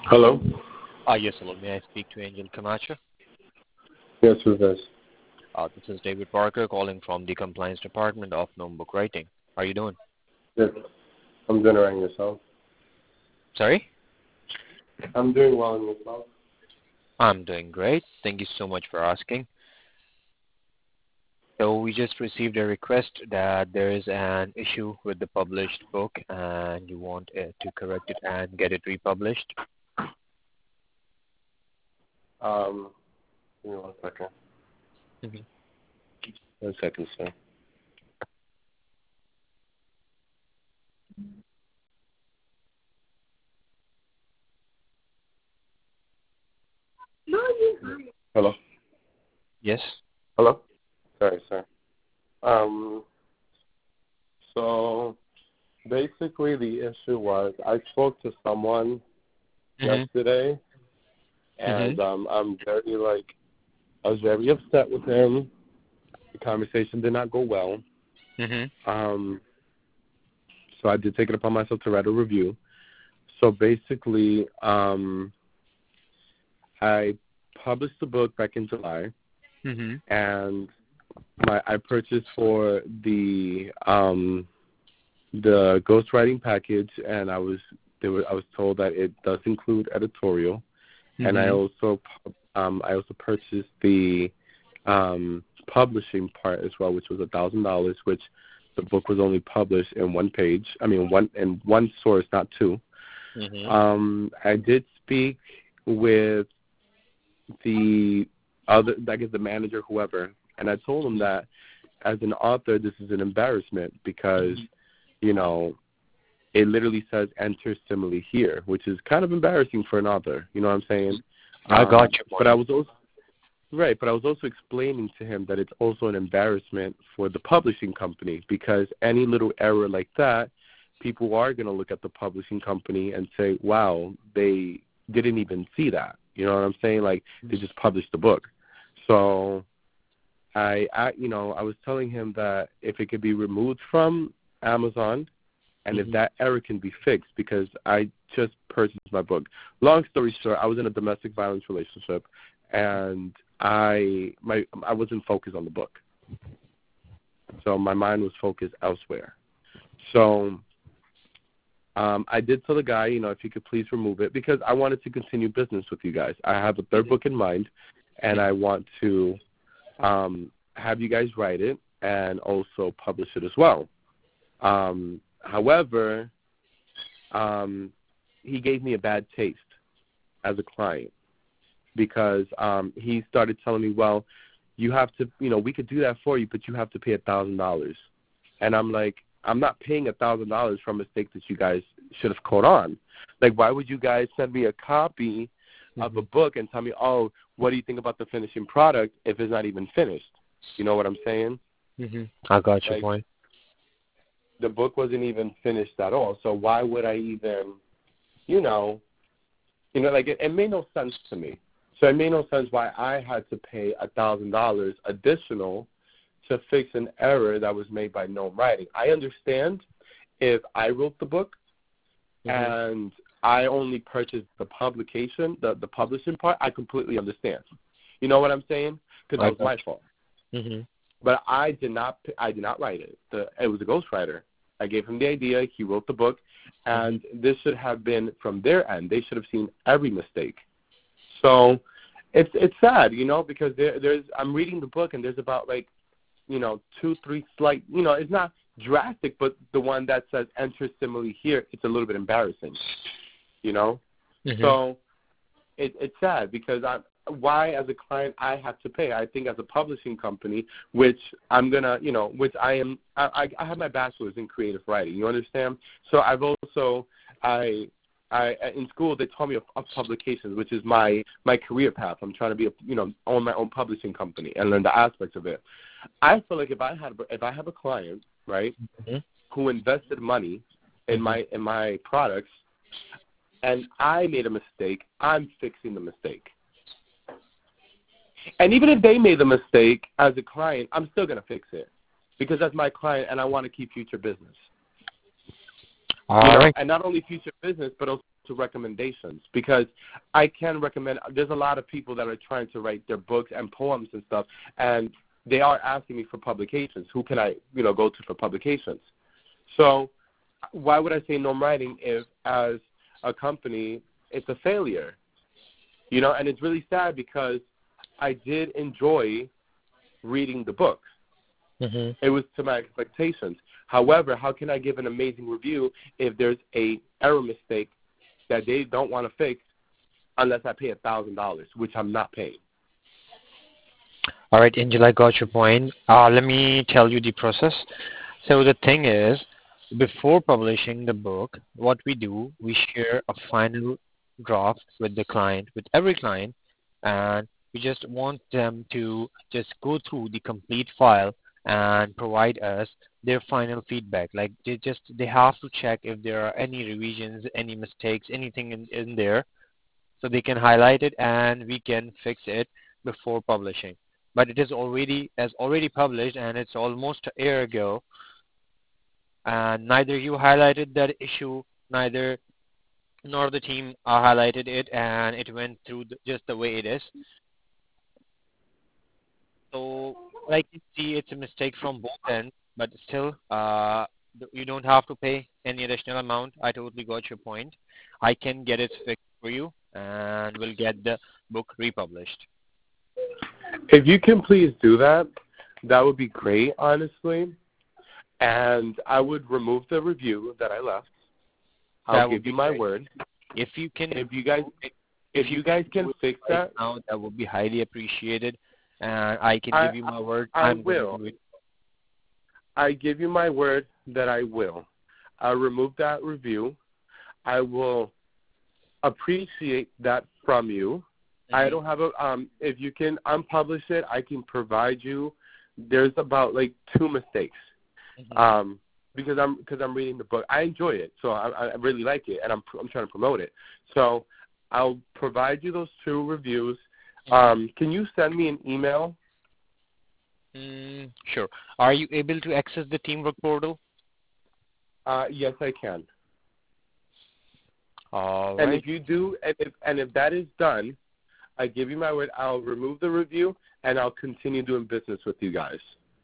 Hello? Yes, hello. May I speak to Angel Camacho? Yes, who's this? This is David Parker calling from the Compliance Department of Gnome Book Writing. How are you doing? Yes. I'm doing alright, yourself? Sorry? I'm doing well, and yourself? I'm doing great. Thank you so much for asking. So we just received a request that there is an issue with the published book and you want to correct it and get it republished. Give me 1 second. Mm-hmm. 1 second, sir. Hello? Yes? Hello? Sorry, sir. So basically the issue was I spoke to someone Mm-hmm. yesterday, and Mm-hmm. I was very upset with him. The conversation did not go well. Mm-hmm. So I did take it upon myself to write a review. So basically, I published the book back in July, Mm-hmm. and I purchased for the ghostwriting package, and I was told that it does include editorial, and I Mm-hmm. also purchased the publishing part as well, which was $1,000, which the book was only published in one page. I mean, one source, not two. Mm-hmm. I did speak with the other, I guess the manager, whoever, and I told him that as an author, this is an embarrassment because, you know, it literally says enter simile here, which is kind of embarrassing for an author. You know what I'm saying? I got your point. But I was also explaining to him that it's also an embarrassment for the publishing company because any little error like that, people are going to look at the publishing company and say, wow, they didn't even see that. You know what I'm saying? Like, they just published the book. So I was telling him that if it could be removed from Amazon and if that error can be fixed, because I just purchased my book. Long story short, I was in a domestic violence relationship, and I wasn't focused on the book. So my mind was focused elsewhere. So I did tell the guy, if he could please remove it, because I wanted to continue business with you guys. I have a third book in mind, and I want to have you guys write it and also publish it as well. However, he gave me a bad taste as a client because he started telling me, well, you have to, we could do that for you, but you have to pay $1,000. And I'm like, I'm not paying $1,000 for a mistake that you guys should have caught on. Like, why would you guys send me a copy of a book and tell me, oh, what do you think about the finishing product if it's not even finished? You know what I'm saying? I got your point. The book wasn't even finished at all. So why would I even, it made no sense to me. So it made no sense why I had to pay $1,000 additional to fix an error that was made by Gnome Writing. I understand if I wrote the book and I only purchased the publication, the publishing part, I completely understand. You know what I'm saying? Because that was my fault. But I did not write it. It was a ghostwriter. I gave him the idea. He wrote the book, and this should have been from their end. They should have seen every mistake. So it's sad, because I'm reading the book, and there's about 2, 3 slight, it's not drastic, but the one that says enter simile here, it's a little bit embarrassing, So it's sad because why as a client I have to pay? I think as a publishing company, which I'm gonna, which I am, I have my bachelor's in creative writing. You understand? So I've also, I in school they taught me of publications, which is my career path. I'm trying to be own my own publishing company and learn the aspects of it. I feel like if I have a client, right, who invested money in my products, and I made a mistake, I'm fixing the mistake. And even if they made the mistake as a client, I'm still going to fix it because that's my client and I want to keep future business. All right. And not only future business, but also to recommendations, because I can recommend. There's a lot of people that are trying to write their books and poems and stuff, and they are asking me for publications. Who can I, go to for publications? So why would I say no writing if, as a company, it's a failure? And it's really sad because I did enjoy reading the book. Mm-hmm. It was to my expectations. However, how can I give an amazing review if there's a error mistake that they don't want to fix unless I pay $1,000, which I'm not paying? All right, Angel, I got your point. Let me tell you the process. So the thing is, before publishing the book, what we do, we share a final draft with the client, with every client, and we just want them to just go through the complete file and provide us their final feedback. Like they have to check if there are any revisions, any mistakes, anything in there, so they can highlight it and we can fix it before publishing. But it is already published and it's almost a year ago, and neither you highlighted that issue, neither nor the team highlighted it, and it went through just the way it is. So, like you see, it's a mistake from both ends, but still, you don't have to pay any additional amount. I totally got your point. I can get it fixed for you, and we'll get the book republished. If you can please do that, that would be great, honestly. And I would remove the review that I left. I'll give you my word. If you can, if you guys can fix that, now, that would be highly appreciated. And I can give you my word. I will. I give you my word that I will. I'll remove that review. I will appreciate that from you. Mm-hmm. I don't have if you can unpublish it, I can provide you. There's about 2 mistakes. Mm-hmm. Because I'm reading the book. I enjoy it, so I really like it, and I'm trying to promote it. So I'll provide you those 2 reviews. Can you send me an email? Sure. Are you able to access the Teamwork portal? Yes, I can. All and right. if you do, and if that is done, I give you my word, I'll remove the review and I'll continue doing business with you guys.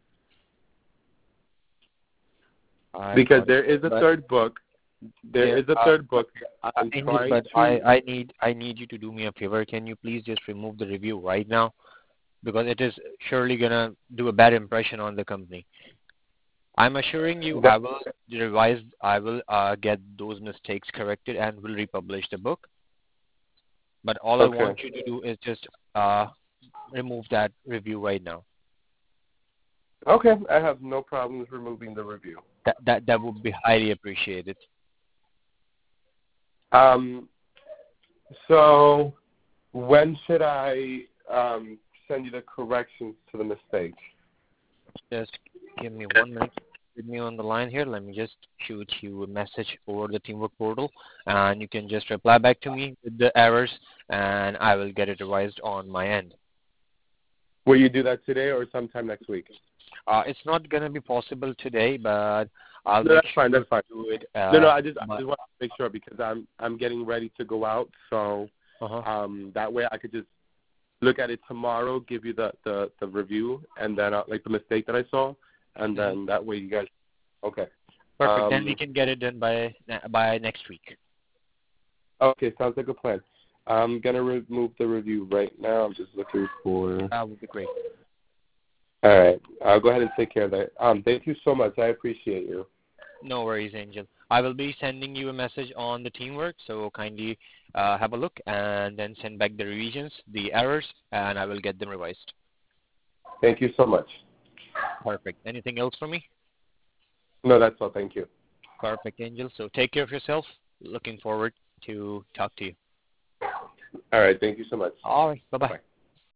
Because there is a third book. There is a third book. I need you to do me a favor. Can you please just remove the review right now? Because it is surely gonna do a bad impression on the company. I'm assuring you, I will revise. I will get those mistakes corrected and will republish the book. But all I want you to do is just remove that review right now. Okay, I have no problems removing the review. That would be highly appreciated. So when should I send you the corrections to the mistake? Just give me 1 minute. With me on the line here. Let me just shoot you a message over the Teamwork portal, and you can just reply back to me with the errors, and I will get it revised on my end. Will you do that today or sometime next week? It's not going to be possible today, but I'll no, that's fine. That's fine. Do it. I just want to make sure because I'm getting ready to go out, so that way I could just look at it tomorrow, give you the review, and then the mistake that I saw, and then that way you guys. Okay. Perfect. Then we can get it done by next week. Okay, sounds like a plan. I'm gonna remove the review right now. I'm just looking for. That would be great. All right. I'll go ahead and take care of that. Thank you so much. I appreciate you. No worries, Angel. I will be sending you a message on the Teamwork, so kindly have a look and then send back the revisions, the errors, and I will get them revised. Thank you so much. Perfect. Anything else for me? No, that's all. Thank you. Perfect, Angel. So take care of yourself. Looking forward to talk to you. All right. Thank you so much. All right. Bye-bye. Bye.